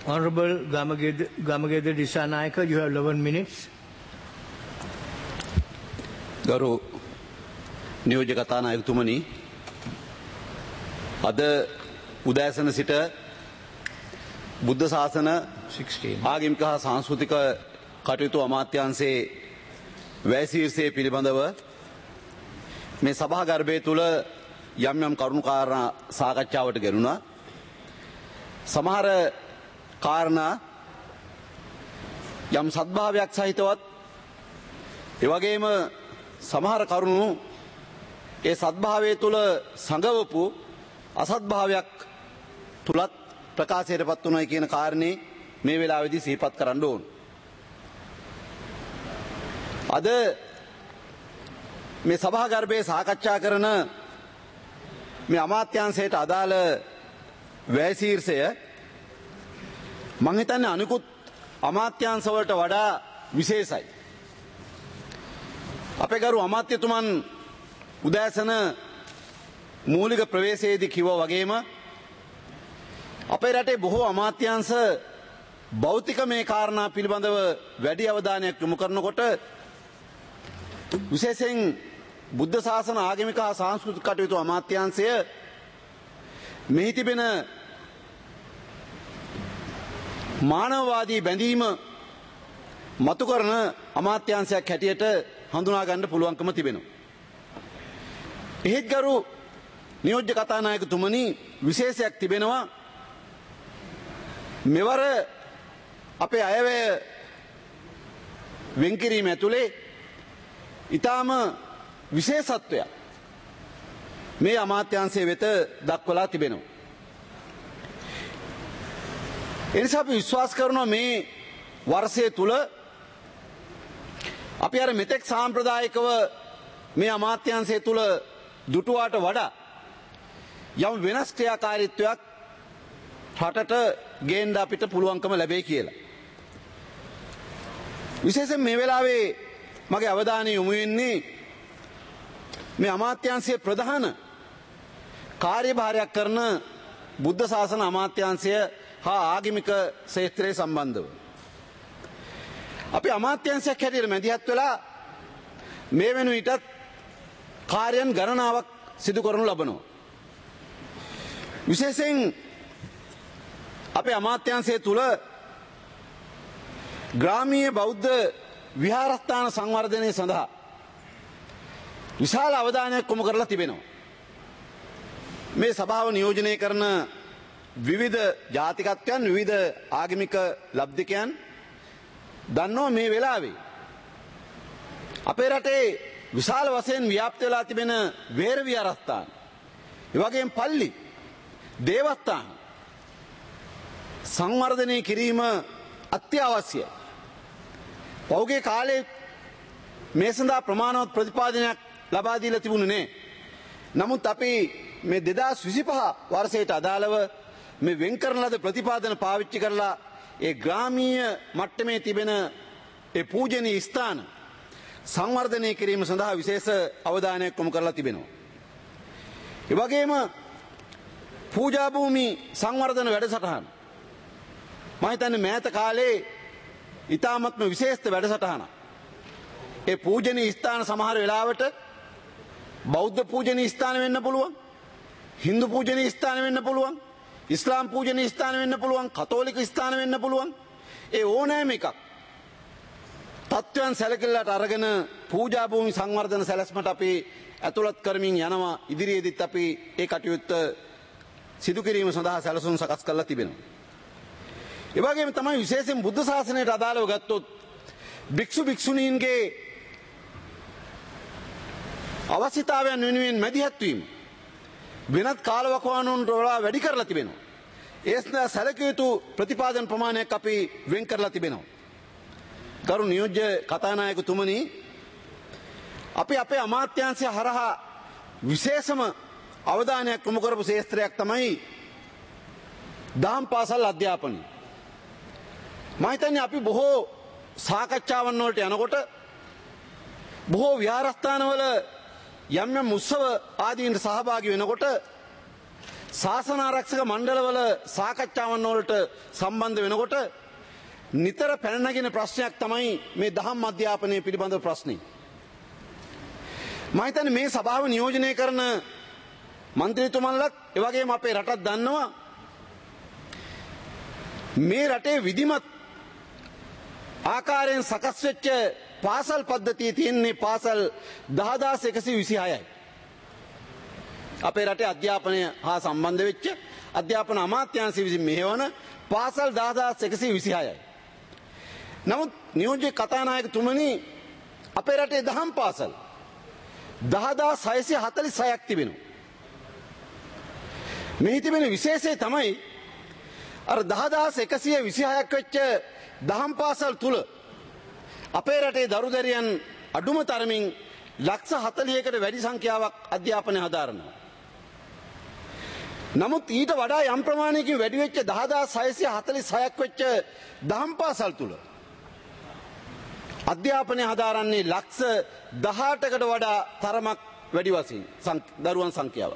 Honorable Gamageda Dissanayake, you have 11 minutes. ගරු නියෝජ්‍ය කතානායකතුමනි, අද උදෑසන සිට බුද්ධ ශාසන 16. ආගමික හා සංස්කෘතික කටයුතු අමාත්‍යාංශයේ වැය ශීර්ෂය පිළිබඳව මේ සභාගර්භය තුළ යම් යම් කරුණු කාරණා සාකච්ඡාවට ගෙනුණා. සමහර කාරණා යම් සද්භාවයක් සහිතවත්, ඒ වගේම සමහර කරුණු ඒ සද්භාවය තුළ සංගවපු අසද්භාවයක් තුලත් ප්‍රකාශයටපත් වුණයි කියන කාරණේ මේ වෙලාවේදී සිහිපත් කරන්න ඕන. අද මේ සභාගර්භයේ සාකච්ඡා කරන මේ අමාත්‍යාංශයට අදාළ වැය ශීර්ෂය මම හිතන්නේ අනිකුත් අමාත්‍යාංශ වලට වඩා විශේෂයි. අපේ ගරු අමාත්‍යතුමන් උදෑසන මූලික ප්‍රවේශයේදී කිව්වා වගේම අපේ රටේ බොහෝ අමාත්‍යාංශ භෞතික මේ කාරණා පිළිබඳව වැඩි අවධානයක් යොමු කරනකොට විශේෂයෙන් බුද්ධ ශාසන ආගමික හා සංස්කෘතික කටයුතු අමාත්‍යාංශය මෙහි තිබෙන මානවවාදී බැඳීම මතු කරන අමාත්‍යාංශයක් හැටියට හඳුනා ගන්න පුළුවන්කම තිබෙනවා. එහෙත් ගරු නියෝජ්‍ය කතානායකතුමනි, විශේෂයක් තිබෙනවා. මෙවර අපේ අයවැය වෙන්කිරීම ඇතුලේ ඊටාම විශේෂත්වයක් මේ අමාත්‍යාංශය වෙත දක්වලා තිබෙනවා. එනිසා අපි විශ්වාස කරනවා මේ වර්ෂය තුල අපි අර මෙතෙක් සාම්ප්‍රදායිකව මේ අමාත්‍යාංශය තුල දුටුවාට වඩා යම් වෙනස් ක්‍රියාකාරීත්වයක් රටට ගේන්න අපිට පුළුවන්කම ලැබෙයි කියලා. විශේෂයෙන් මේ වෙලාවේ මගේ අවධානය යොමු වෙන්නේ මේ අමාත්‍යාංශයේ ප්‍රධාන කාර්යභාරයක් කරන බුද්ධ ශාසන අමාත්‍යාංශය හා ආගමික ක්ෂේත්‍රයේ සම්බන්ධව. අපි අමාත්‍යාංශයක් හැටියට මැදිහත් වෙලා මේ වෙන විටත් කාර්යයන් ගණනාවක් සිදු කරනු ලබනවා. විශේෂයෙන් අපේ අමාත්‍යාංශය තුල ග්‍රාමීය බෞද්ධ විහාරස්ථාන සංවර්ධනය සඳහා විශාල අවධානයක් යොමු කරලා තිබෙනවා. මේ සභාව නියෝජනය කරන විවිධ ජාතිකත්වයන්, විවිධ ආගමික ලබ්ධිකයන් දන්නවා මේ වෙලාවේ අපේ රටේ විශාල වශයෙන් ව්‍යාප්ත වෙලා තිබෙන වේර විහාරස්ථාන, ඒ වගේම පල්ලි, දේවස්ථාන සංවර්ධනය කිරීම අත්‍යවශ්‍යයි. පෞගේ කාලේ මේ සඳහා ප්‍රමාණවත් ප්‍රතිපාදනයක් ලබා දීලා තිබුණේ නැහැ. නමුත් අපි මේ 2025 වර්ෂයට අදාළව මේ වෙන් කරන ලද ප්‍රතිපාදන පාවිච්චි කරලා ඒ ග්‍රාමීය මට්ටමේ තිබෙන ඒ පූජනීය ස්ථාන සංවර්ධනය කිරීම සඳහා විශේෂ අවධානයක් යොමු කරලා තිබෙනවා. ඒ වගේම පූජා භූමි සංවර්ධන වැඩසටහන මම හිතන්නේ මෑත කාලේ ඊ타මත්ම විශේෂ වැඩසටහනක්. ඒ පූජනීය ස්ථාන සමහර වෙලාවට බෞද්ධ පූජනීය ස්ථාන වෙන්න පුළුවන්, හින්දු පූජනීය ස්ථාන වෙන්න පුළුවන්, ඉස්ලාම් පූජනීය ස්ථාන වෙන්න පුළුවන්, කතෝලික ස්ථාන වෙන්න පුළුවන්. ඒ ඕනෑම එකක් තත්ත්වයන් සැලකිල්ලට අරගෙන පූජා භූමි සංවර්ධන සැලැස්මට අපි ඇතුළත් කරමින් යනවා. ඉදිරියේදීත් අපි ඒ කටයුත්ත සිදු කිරීම සඳහා සැලසුම් සකස් කරලා තිබෙනවා. ඒ වගේම තමයි විශේෂයෙන් බුද්ධ ශාසනයට අදාළව ගත්තොත් භික්ෂු භික්ෂුණීන්ගේ අවශ්‍යතාවයන් වෙනුවෙන් මැදිහත් වීම වෙනත් කාලවකවානුන්ට වඩා වැඩි කරලා තිබෙනවා. ඒ සඳහා සැලකිය යුතු ප්‍රතිපාදන ප්‍රමාණයක් අපි වෙන් කරලා තිබෙනවා. ගරු නියෝජ්‍ය කතානායකතුමනි, අපි අපේ අමාත්‍යාංශය හරහා විශේෂම අවධානයක් යොමු කරපු ක්ෂේත්‍රයක් තමයි දහම් පාසල් අධ්‍යාපනය. මම හිතන්නේ අපි බොහෝ සාකච්ඡාවන් වලට යනකොට බොහෝ විහාරස්ථානවල යම් යම් උත්සව ආදීන්ට සහභාගී වෙනකොට ශාසනාරක්ෂක මණ්ඩලවල සාකච්ඡාවන් වලට සම්බන්ධ වෙනකොට නිතර පැන නගින ප්‍රශ්නයක් තමයි මේ දහම් අධ්‍යාපනය පිළිබඳව ප්‍රශ්නේ. මම හිතන්නේ මේ සභාව නියෝජනය කරන මන්ත්‍රීතුමන්ලත් ඒ වගේම අපේ රටත් දන්නවා මේ රටේ විධිමත් ආකාරයෙන් සකස් වෙච්ච පාසල් පද්ධතිය තියෙන්නේ පාසල් 10126යි. අපේ රටේ අධ්‍යාපනය හා සම්බන්ධ වෙච්ච අධ්‍යාපන අමාත්‍යාංශය විසින් මෙහෙවන පාසල් 10126යි. නමුත් නියෝජ්‍ය කතානායකතුමනි අපේ රටේ දහම් පාසල් 10646ක් තිබෙනවා. මේ තිබෙන විශේෂය තමයි අර 10126ක් වෙච්ච දහම් පාසල් තුල අපේ රටේ දරුදැරියන් අඩුම තරමින් ලක්ෂ 40කට වැඩි සංඛ්‍යාවක් අධ්‍යාපනය හදාරනවා. නමුත් ඊට වඩා යම් ප්‍රමාණයකින් වැඩි වෙච්ච 10646ක් වෙච්ච දහම් පාසල් තුල අධ්‍යාපනය හදාරන්නේ ලක්ෂ 18කට වඩා තරමක් වැඩි වශයෙන් දරුවන් සංඛ්‍යාව.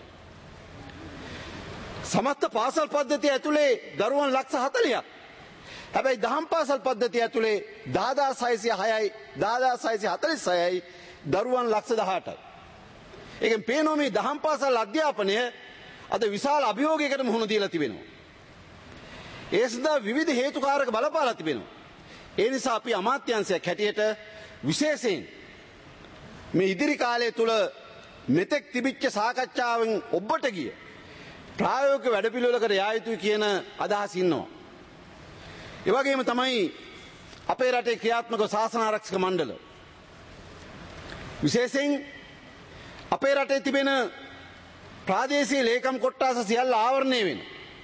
සමස්ත පාසල් පද්ධතිය ඇතුලේ දරුවන් ලක්ෂ 40ක්. හැබැයි දහම් පාසල් පද්ධතිය ඇතුලේ 10606යි 10646යි දරුවන් ලක්ෂ 18යි. ඒකෙන් පේනවා මේ දහම් පාසල් අධ්‍යාපනය අද විශාල අභියෝගයකට මුහුණ දීලා තිබෙනවා. ඒ සඳහා විවිධ හේතුකාරක බලපාලා තිබෙනවා. ඒ නිසා අපි අමාත්‍යාංශයක් හැටියට විශේෂයෙන් මේ ඉදිරි කාලය තුල මෙතෙක් තිබිච්ච සාකච්ඡාවෙන් ඔබට ගිය ප්‍රායෝගික වැඩපිළිවෙලකට යා යුතුයි කියන අදහස ඉන්නවා. ඒ වගේම තමයි අපේ රටේ ක්‍රියාත්මක ශාසනාරක්ෂක මණ්ඩල විශේෂයෙන් අපේ රටේ තිබෙන ප්‍රාදේශීය ලේකම් කොට්ටාස සියල්ල ආවරණය වෙන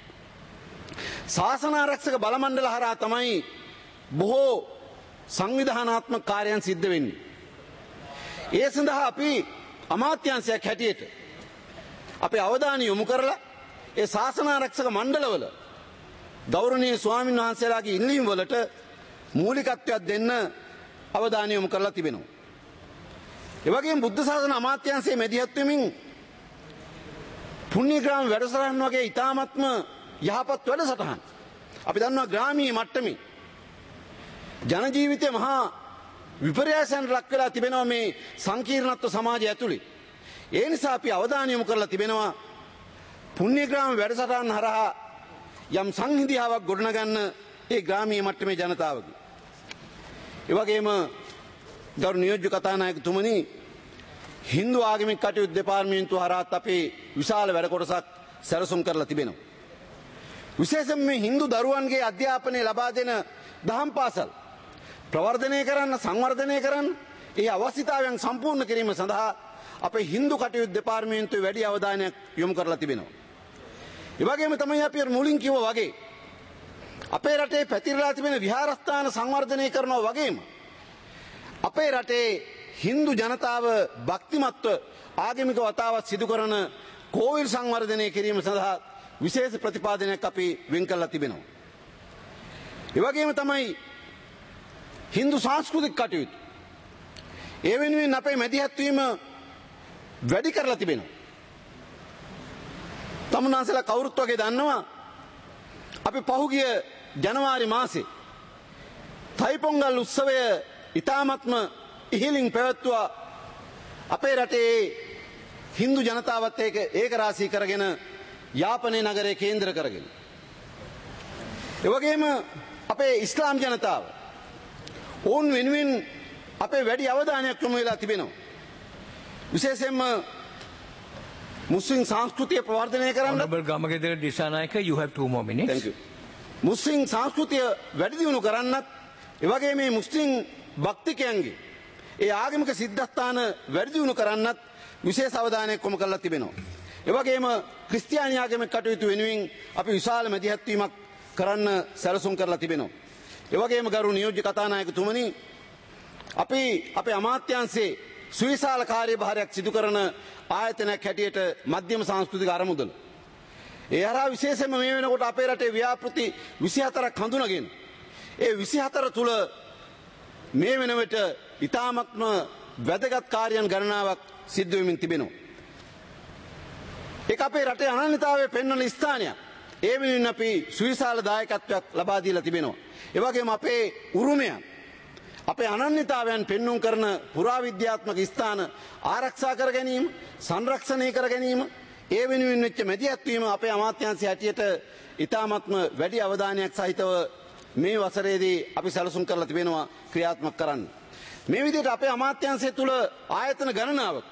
ශාසනාරක්ෂක බල මණ්ඩල හරහා තමයි බොහෝ සංවිධානාත්මක කාර්යයන් සිද්ධ වෙන්නේ. ඒ සඳහා අපි අමාත්‍යාංශයක් හැටියට අපේ අවධානය යොමු කරලා ඒ ශාසනාරක්ෂක මණ්ඩලවල ගෞරවනීය ස්වාමීන් වහන්සේලාගේ ඉල්ලීම් වලට මූලිකත්වයක් දෙන්න අවධානය යොමු කරලා තිබෙනවා. ඒ වගේම බුද්ධ ශාසන අමාත්‍යාංශයේ මැදිහත් වෙමින් පුණ්‍යග්‍රාම වැඩසටහන් වගේ ඊ타ත්ම යහපත් වැඩසටහන් අපි දන්නවා ග්‍රාමීය මට්ටමේ ජන ජීවිතේ මහා විපර්යාසයන් ලක් වෙලා තිබෙනවා මේ සංකීර්ණත්ව සමාජය ඇතුලේ. ඒ නිසා අපි අවධානය යොමු කරලා තිබෙනවා පුණ්‍යග්‍රාම වැඩසටහන් හරහා යම් සංහිඳියාවක් ගොඩනගන්න ඒ ග්‍රාමීය මට්ටමේ ජනතාවගේ. ඒ වගේම ගරු නියෝජ්‍ය කතානායකතුමනි හින්දු ආගමික කටයුතු දෙපාර්තමේන්තුව හරහාත් අපේ විශාල වැඩ කොටසක් සැලසුම් කරලා තිබෙනවා. විශේෂයෙන්ම මේ හින්දු දරුවන්ගේ අධ්‍යාපනය ලබා දෙන දහම් පාසල් ප්‍රවර්ධනය කරන්න සංවර්ධනය කරන්න ඒ අවශ්‍යතාවයන් සම්පූර්ණ කිරීම සඳහා අපේ හින්දු කටයුතු දෙපාර්තමේන්තුවේ වැඩි අවධානයක් යොමු කරලා තිබෙනවා. ඒ වගේම තමයි අපි මුලින් කිව්වා වගේ අපේ රටේ පැතිරලා තිබෙන විහාරස්ථාන සංවර්ධනය කරනවා වගේම අපේ රටේ හින්දු ජනතාව භක්තිමත්ව ආගමික වතාවත් සිදු කරන කෝවිල් සංවර්ධනය කිරීම සඳහා විශේෂ ප්‍රතිපාදනයක් අපි වෙන් කරලා තිබෙනවා. ඒ වගේම තමයි හින්දු සංස්කෘතික කටයුතු ඒ වෙනුවෙන් අපේ මැදිහත් වීම වැඩි කරලා තිබෙනවා. තමුන්නාන්සලා කවුරුත් වගේ දන්නවා අපි පහුගිය ජනවාරි මාසේ තයිපොංගල් උත්සවය ඉතාමත්ම ඉහළින් පැවැත්වුවා අපේ රටේ හින්දු ජනතාවත් ඒක රාශී කරගෙන යාපනයේ නගරය කේන්ද්‍ර කරගෙන. ඒ වගේම අපේ ඉස්ලාම් ජනතාව ඔවුන් වෙනුවෙන් අපේ වැඩි අවධානයක් යොමු වෙලා තිබෙනවා. විශේෂයෙන්ම මුස්ලිම් සංස්කෘතිය ප්‍රවර්ධනය කරන්න. Honorable Gamagedera Dissanayake, you have 2 more minutes. Thank you. මුස්ලිම් සංස්කෘතිය වැඩි දියුණු කරන්නත් ඒ වගේම මේ මුස්ලිම් භක්තිකයන්ගේ ඒ ආගමික සිද්ධාස්ථාන වැඩි දියුණු කරන්නත් විශේෂ අවධානයක් යොමු කරලා තිබෙනවා. ඒ වගේම ක්‍රිස්තියානි ආගමික කටයුතු වෙනුවෙන් අපි විශාල මැදිහත් වීමක් කරන්න සැලසුම් කරලා තිබෙනවා. ඒ වගේම ගරු නියෝජ්‍ය කතානායකතුමනි අපි අපේ අමාත්‍යාංශයේ සුවිශාල කාර්යභාරයක් සිදු කරන ආයතනයක් හැටියට මධ්‍යම සංස්කෘතික අරමුදල. ඒ හරහා විශේෂයෙන්ම මේ වෙනකොට අපේ රටේ ව්‍යාපෘති 24ක් හඳුනගෙන ඒ 24 තුල මේ වෙන විට ඉතාමත්ම වැදගත් කාර්යයන් ගණනාවක් සිද්ධ වෙමින් තිබෙනවා. ඒක අපේ රටේ අනන්‍යතාවය පෙන්වන ස්ථානයක්. ඒ වෙනුවෙන් අපි සුවිශාල දායකත්වයක් ලබා දීලා තිබෙනවා. ඒ වගේම අපේ උරුමයන් අපේ අනන්‍යතාවයන් පෙන්වුම් කරන පුරාවිද්‍යාත්මක ස්ථාන ආරක්ෂා කර ගැනීම, සංරක්ෂණය කර ගැනීම, ඒ වෙනුවෙන් වෙච්ච මැදිහත් වීම අපේ අමාත්‍යාංශය හැටියට ඉතාමත්ම වැඩි අවධානයක් සහිතව මේ වසරේදී අපි සැලසුම් කරලා තිබෙනවා ක්‍රියාත්මක කරන්න. මේ විදිහට අපේ අමාත්‍යාංශය තුල ආයතන ගණනාවක්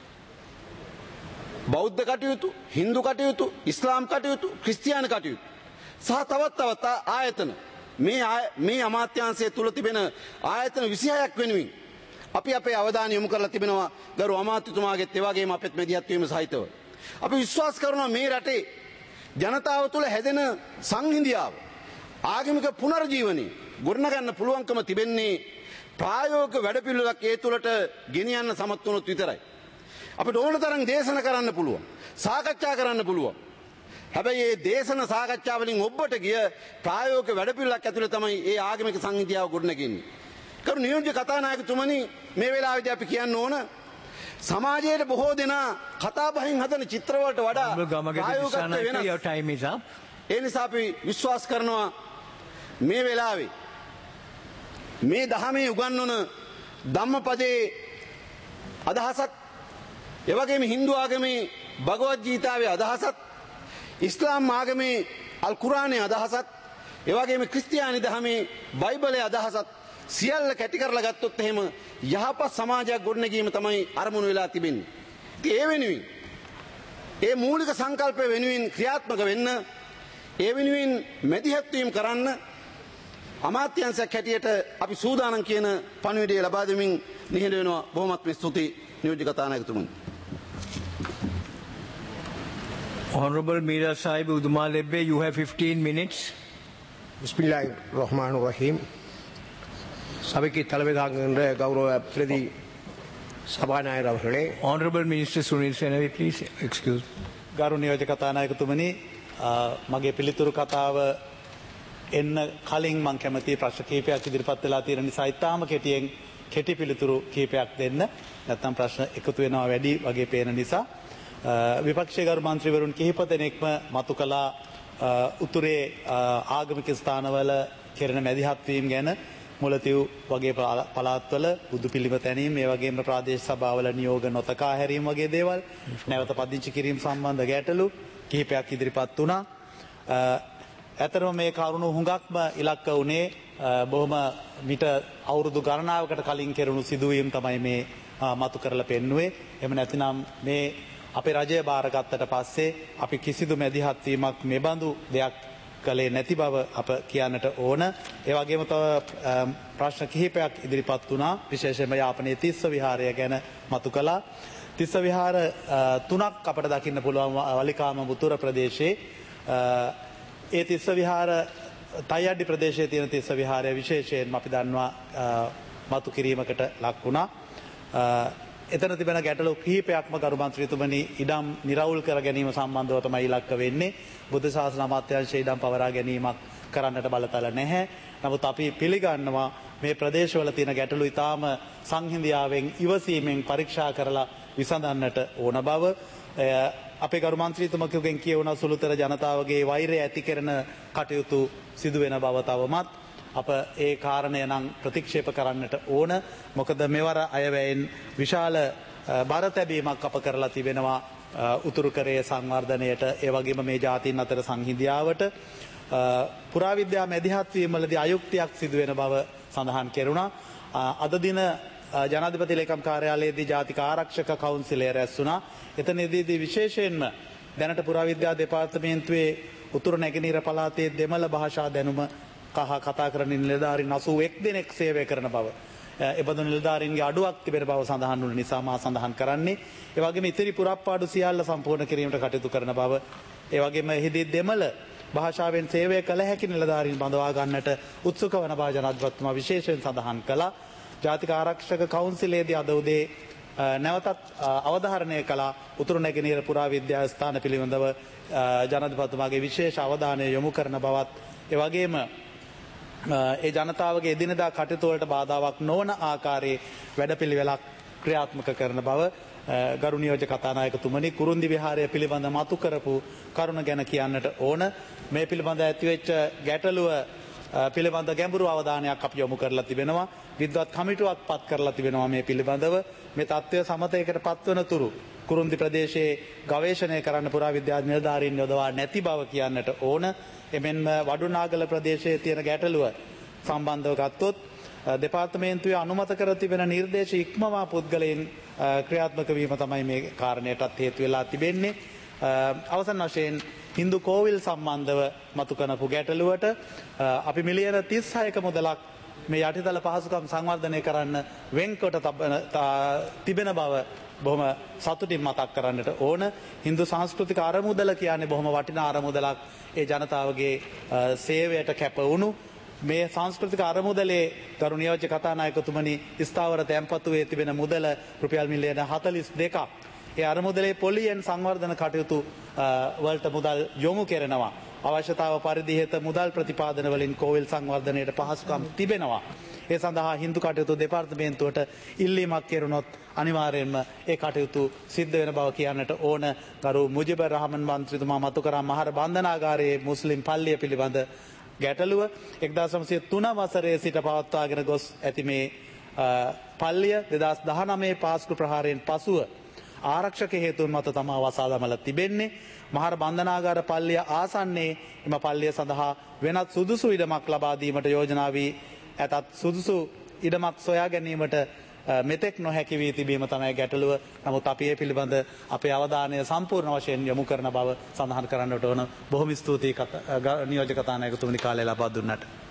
බෞද්ධ කටයුතු, හින්දු කටයුතු, ඉස්ලාම් කටයුතු, ක්‍රිස්තියානි කටයුතු සහ තවත් ආයතන මේ අමාත්‍යාංශය තුල තිබෙන ආයතන 26ක් වෙනුවෙන් අපි අපේ අවධානය යොමු කරලා තිබෙනවා ගරු අමාත්‍යතුමාගෙත් ඒ වගේම අපෙත් මැදිහත් වීම සහිතව. අපි විශ්වාස කරනවා මේ රටේ ජනතාව තුළ හැදෙන සංහිඳියාව ආගමික පුනර්ජීවනය ගොඩනගන්න පුළුවන්කම තිබෙන්නේ ප්‍රායෝගික වැඩපිළිවෙලක් ඒ තුළට ගෙනියන්න සමත් වුණොත් විතරයි. අපිට ඕන තරම් දේශන කරන්න පුළුවන්, සාකච්ඡා කරන්න පුළුවන්. හැබැයි මේ දේශන සාකච්ඡා වලින් ඔබට ගිය ප්‍රායෝගික වැඩපිළිවෙලක් ඇතුළේ තමයි මේ ආගමික සංහිඳියාව ගොඩනගන්නේ. කරු නියෝජ්‍ය කතානායකතුමනි, මේ වෙලාවේදී අපි කියන්න ඕන සමාජයේ බොහෝ දෙනා කතා බහින් හදන චිත්‍රවලට වඩා ප්‍රායෝගිකත්වය වෙනස්. ඒ නිසා අපි විශ්වාස කරනවා මේ වෙලාවේ මේ දහමේ උගන්වන ධම්මපදයේ අදහසත්, ඒ වගේම හින්දු ආගමේ භගවද් ගීතාවේ අදහසත්, ඉස්ලාම් ආගමේ අල් කුර්ආනයේ අදහසත්, ඒ වගේම ක්‍රිස්තියානි දහමේ බයිබලයේ අදහසත් සියල්ල කැටි කරලා ගත්තොත් එහෙම යහපත් සමාජයක් ගොඩනැගීම තමයි අරමුණු වෙලා තිබෙන්නේ. ඒ වෙනුවෙන් ඒ මූලික සංකල්ප වෙනුවෙන් ක්‍රියාත්මක වෙන්න, ඒ වෙනුවෙන් මැදිහත් වීම කරන්න අමාත්‍යාංශයක් හැටියට අපි සූදානම් කියන පණිවිඩය ලබා දෙමින් නිහඬ වෙනවා. බොහොමත්ම ස්තුතියි නියෝජ්‍ය කතානායකතුමනි. Honorable Mira Sahib Uduma Lebbe, you have 15 minutes. Bismillahirrahmanirrahim. சபைக்கு தலைமை தாங்குகின்ற கௌரவ பிரதி சபாநாயகர் அவர்களே, Honorable Minister Sunil Senavi, please excuse. ගරු නියෝජ්‍ය කතානායකතුමනි, මගේ පිළිතුරු කතාව එන්න කලින් මම කැමති ප්‍රශ්න කිහිපයක් ඉදිරිපත් වෙලා තියෙන නිසා ඉතාම කෙටි පිළිතුරු කිහිපයක් දෙන්න. නැත්නම් ප්‍රශ්න එකතු වෙනවා වැඩි වගේ පේන නිසා. විපක්ෂයේ ගරු මන්ත්‍රීවරුන් කිහිප දෙනෙක්ම මතු කළා උතුරේ ආගමික ස්ථානවල කෙරෙන මැදිහත් වීම ගැන, මුලතිව් වගේ පළාත්වල බුදු පිළිම තැනීම, ඒ වගේම ප්‍රාදේශ සභාවල නියෝග නොතකා හැරීම වගේ දේවල්, නැවත පදිංචි කිරීම සම්බන්ධ ගැටලු කිහිපයක් ඉදිරිපත් වුණා. ඇතරම මේ කරුණු හුඟක්ම ඉලක්ක වුණේ බොහොම මිට අවුරුදු ගණනාවකට කලින් කෙරුණු සිදුවීම් තමයි මේ මතු කරලා පෙන්නුවේ. එහෙම නැතිනම් මේ අපේ රජය බාරගත්තට පස්සේ අපි කිසිදු මැදිහත් වීමක් මෙබඳු දෙයක් කළේ නැති බව අප කියන්නට ඕන. ඒ වගේම තව ප්‍රශ්න කිහිපයක් ඉදිරිපත් වුණා. විශේෂයෙන්ම යාපනයේ තිස්ස විහාරය ගැන මතු කළා. තිස්ස විහාර තුනක් අපට දකින්න පුළුවන් වලිකාම මුතුර ප්‍රදේශයේ. ඒ තිස්ස විහාර තයිඅඩ්ඩි ප්‍රදේශයේ තියෙන තිස්ස විහාරය විශේෂයෙන්ම අපි දන්නවා මතු කිරීමකට ලක් වුණා. එතන තිබෙන ගැටලු කිහිපයක්ම ගරු මන්ත්‍රීතුමනි ඉඩම් නිරවුල් කර ගැනීම සම්බන්ධව තමයි ඉලක්ක වෙන්නේ. බුද්ධ ශාසන අමාත්‍යාංශයේ ඉඩම් පවරා ගැනීමක් කරන්නට බලතල නැහැ. නමුත් අපි පිළිගන්නවා මේ ප්‍රදේශවල තියෙන ගැටලු ඉතාම සංහිඳියාවෙන් ඉවසීමෙන් පරීක්ෂා කරලා විසඳන්නට ඕන බව. අපේ ගරු මන්ත්‍රීතුමගෙන් කියවුණ සුළුතර ජනතාවගේ වෛරය ඇති කරන කටයුතු සිදුවෙන බව තවමත් අප ඒ කාරණය නම් ප්‍රතික්ෂේප කරන්නට ඕන. මොකද මෙවර අයවැයෙන් විශාල බර තැබීමක් අප කරලා තිබෙනවා උතුරු කරේ සංවර්ධනයට, ඒ වගේම මේ ජාතීන් අතර සංහිඳියාවට. පුරාවිද්‍යා මැදිහත් වීමවලදී අයුක්තියක් සිදුවෙන බව සඳහන් කෙරුණා. අද දින ජනාධිපති ලේකම් කාර්යාලයේදී ජාතික ආරක්ෂක කවුන්සිලය රැස් වුණා. එතනදී විශේෂයෙන්ම දැනට පුරාවිද්‍යා දෙපාර්තමේන්තුවේ උතුරු නැගෙනහිර පළාතේ දෙමළ භාෂා දැනුම කතා කරන නිලධාරීන් 81 දෙනෙක් සේවය කරන බව, එබඳු නිලධාරීන්ගේ අඩුවක් තිබෙන බව සඳහන් වුණ නිසා මා සඳහන් කරන්නේ. ඒ වගේම ඉතිරි පුරප්පාඩු සියල්ල සම්පූර්ණ කිරීමට කටයුතු කරන බව, ඒ වගේම එහිදී දෙමළ භාෂාවෙන් සේවය කළ හැකි නිලධාරීන් බඳවා ගන්නට උත්සුක වන බව ජනාධිපතිතුමා විශේෂයෙන් සඳහන් කළා. ජාතික ආරක්ෂක කවුන්සිලයේදී අද උදේ නැවතත් අවධාරණය කළා උතුරු නැගෙනහිර පුරාවිද්‍යා ස්ථාන පිළිබඳව ජනාධිපතිතුමාගේ විශේෂ අවධානය යොමු කරන බවත්, ඒ වගේම ඒ ජනතාවගේ එදිනෙදා කටයුතු වලට බාධාවක් නොවන ආකාරයේ වැඩපිළිවෙලක් ක්‍රියාත්මක කරන බව ගරු නියෝජ්‍ය කතානායකතුමනි කුරුන්දි විහාරය පිළිබඳ මතු කරපු කරුණ ගැන කියන්නට ඕන. මේ පිළිබඳ ඇතිවෙච්ච ගැටලුව පිළිබඳ ගැඹුරු අවධානයක් අපි යොමු කරලා තිබෙනවා. විද්වත් කමිටුවක් පත් කරලා තිබෙනවා මේ පිළිබඳව. මේ තත්ත්වය සමතයකට පත්වන තුරු කුරුන්දි ප්‍රදේශයේ ගවේෂණය කරන්න පුරා විද්‍යා නිලධාරීන් යොදවා නැති බව කියන්නට ඕන. එමෙන්ම වඩුනාගල ප්‍රදේශයේ තියෙන ගැටලුව සම්බන්ධව ගත්තොත් දෙපාර්තමේන්තුවේ අනුමත කර තිබෙන නිර්දේශ ඉක්මවා පුද්ගලයන් ක්‍රියාත්මක වීම තමයි මේ කාරණයටත් හේතු වෙලා තිබෙන්නේ. අවසන් වශයෙන් හින්දු කෝවිල් සම්බන්ධව මතු කරපු ගැටලුවට අපි මිලියන 36ක මුදලක් මේ යටිතල පහසුකම් සංවර්ධනය කරන්න වෙන්කොට තිබෙන බව බොහොම සතුටින් මතක් කරන්නට ඕන. හින්දු සංස්කෘතික අරමුදල කියන්නේ බොහොම වටිනා අරමුදලක්. ඒ ජනතාවගේ සේවයට කැප වුණු මේ සංස්කෘතික අරමුදලේ ගරු නියෝජ්‍ය කතානායකතුමනි ස්ථාවර තැන්පතුවේ තිබෙන මුදල රුපියල් මිලියන 42ක්. ඒ අරමුදලේ පොලියෙන් සංවර්ධන කටයුතු වලට මුදල් යොමු කරනවා. අවශ්‍යතාව පරිදි හේත මුදල් ප්‍රතිපාදන වලින් කෝවිල් සංවර්ධනයට පහසුකම් තිබෙනවා. ඒ සඳහා හින්දු කටයුතු දෙපාර්තමේන්තුවට ඉල්ලීමක් කෙරුණොත් අනිවාර්යයෙන්ම ඒ කටයුතු සිද්ධ වෙන බව කියන්නට ඕන. ගරු මුජිබර් රහමන් මන්ත්‍රීතුමා මතු කරා මහර බන්ධනාගාරයේ මුස්ලිම් පල්ලිය පිළිබඳ ගැටලුව 1903 වසරේ සිට පවත්වාගෙන ගොස් ඇති මේ පල්ලිය 2019 පාස්කු ප්‍රහාරයෙන් පසුව ආරක්ෂක හේතුන් මත තමා වසා දමලා තිබෙන්නේ. මහර බන්ධනාගාර පල්ලිය ආසන්නයේ එම පල්ලිය සඳහා වෙනත් සුදුසු ඉඩමක් ලබා දීමට යෝජනා වී ඇතත් සුදුසු ඉඩමක් සොයා ගැනීමට මෙතෙක් නොහැකි වී තිබීම තමයි ගැටලුව. නමුත් අපි ඒ පිළිබඳ අපේ අවධානය සම්පූර්ණ වශයෙන් යොමු කරන බව සඳහන් කරන්නට ඕන. බොහොම ස්තුතියි නියෝජ්‍ය කතානායකතුමනි කාලය ලබා දුන්නට.